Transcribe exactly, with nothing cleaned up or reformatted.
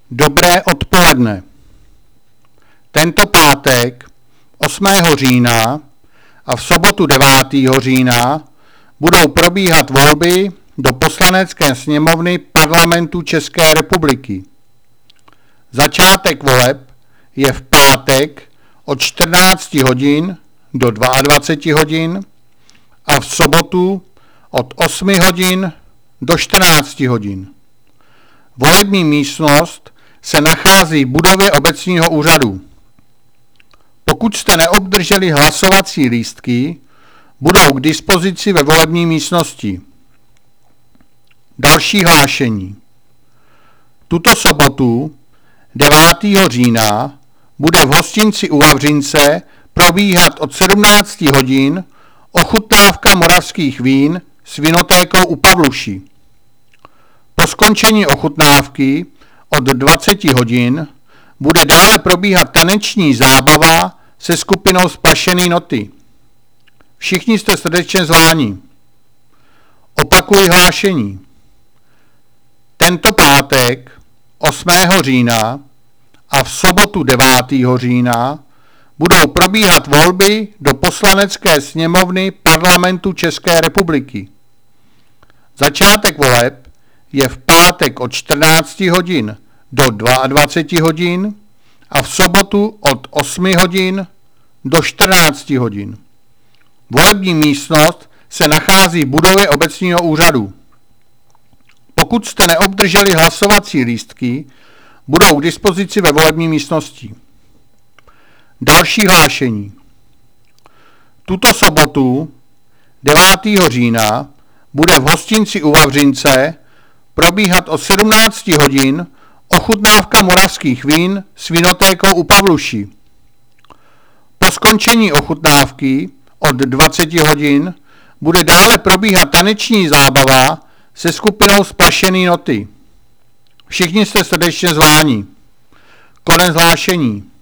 Dobré odpoledne. Tento pátek osmého října a v sobotu devátého října budou probíhat volby do Poslanecké sněmovny Parlamentu České republiky. Začátek voleb je v pátek od čtrnácti hodin do dvaceti dvou hodin a v sobotu od osmi hodin do čtrnácti hodin. Volební místnost se nachází v budově obecního úřadu. Pokud jste neobdrželi hlasovací lístky, budou k dispozici ve volební místnosti. Další hlášení. Tuto sobotu devátého října bude v hostinci u Vavřince probíhat od sedmnácti hodin ochutnávka moravských vín s vinotékou u Pavluši. Po skončení ochutnávky od dvaceti hodin bude dále probíhat taneční zábava se skupinou Splašený noty. Všichni jste srdečně zváni. Opakuji hlášení. Tento pátek osmého října a v sobotu devátého října budou probíhat volby do Poslanecké sněmovny Parlamentu České republiky. Začátek voleb je v pátek od čtrnácti hodin do dvaceti dvou hodin a v sobotu od osmi hodin do čtrnácti hodin. Volební místnost se nachází v budově obecního úřadu. Pokud jste neobdrželi hlasovací lístky, budou k dispozici ve volební místnosti. Další hlášení. Tuto sobotu devátého října bude v hostinci u Vavřince probíhat od sedmnácti hodin ochutnávka moravských vín s vinotékou u Pavluši. Po skončení ochutnávky od dvaceti hodin bude dále probíhat taneční zábava se skupinou Splašený noty. Všichni jste srdečně zváni. Konec hlášení.